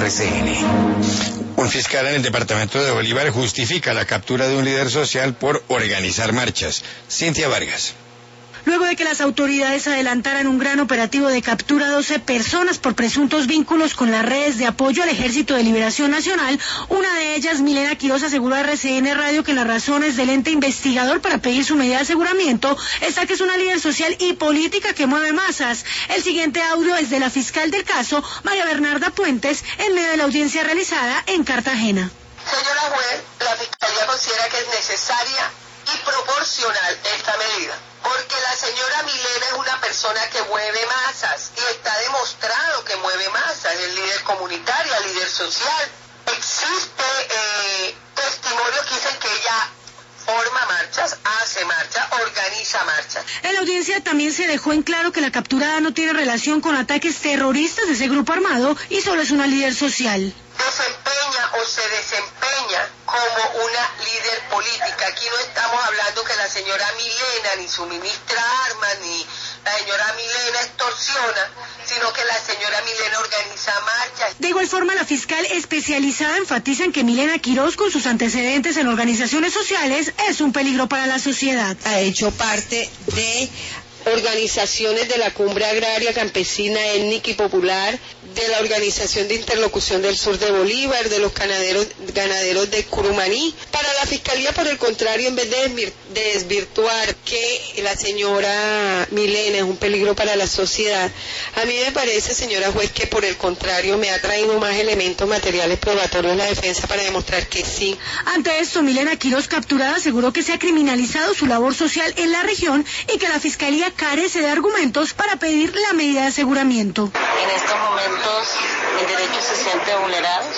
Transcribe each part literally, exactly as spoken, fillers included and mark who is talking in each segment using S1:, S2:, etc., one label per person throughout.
S1: R C N.
S2: Un fiscal en el departamento de Bolívar justifica la captura de un líder social por organizar marchas. Cintia Vargas.
S3: Luego de que las autoridades adelantaran un gran operativo de captura a doce personas por presuntos vínculos con las redes de apoyo al Ejército de Liberación Nacional, una de ellas, Milena Quiroz, aseguró a R C N Radio que las razones del ente investigador para pedir su medida de aseguramiento está que es una líder social y política que mueve masas. El siguiente audio es de la fiscal del caso, María Bernarda Puentes, en medio de la audiencia realizada en Cartagena.
S4: Señora juez, la Fiscalía considera que es necesaria y proporcional esta medida, porque la señora Milena es una persona que mueve masas y está demostrado que mueve masas, es líder comunitaria, líder social. Existe eh, testimonios que dicen que ella forma marchas, hace marchas, organiza marchas.
S3: En la audiencia también se dejó en claro que la capturada no tiene relación con ataques terroristas de ese grupo armado y solo es una líder social.
S4: Desempeña o se desempeña como una líder política. Aquí no estamos hablando que la señora Milena ni suministra armas, ni la señora Milena extorsiona, sino que la señora Milena organiza marchas.
S3: De igual forma, la fiscal especializada enfatiza en que Milena Quiroz, con sus antecedentes en organizaciones sociales, es un peligro para la sociedad.
S5: Ha hecho parte de organizaciones de la Cumbre Agraria Campesina Étnica y Popular, de la Organización de Interlocución del Sur de Bolívar, de los ganaderos, ganaderos de Curumaní. Para la Fiscalía, por el contrario, en vez de desvirtuar que la señora Milena es un peligro para la sociedad, a mí me parece, señora juez, que por el contrario me ha traído más elementos materiales probatorios en la defensa para demostrar que sí.
S3: Ante esto, Milena Quiroz, capturada, aseguró que se ha criminalizado su labor social en la región y que la Fiscalía carece de argumentos para pedir la medida de aseguramiento.
S6: En estos momentos el derecho se siente vulnerado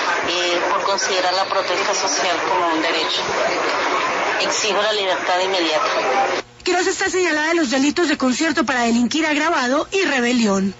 S6: eh, por considerar la protesta social como un derecho. Exijo la libertad inmediata.
S3: Quiroz está señalada de los delitos de concierto para delinquir agravado y rebelión.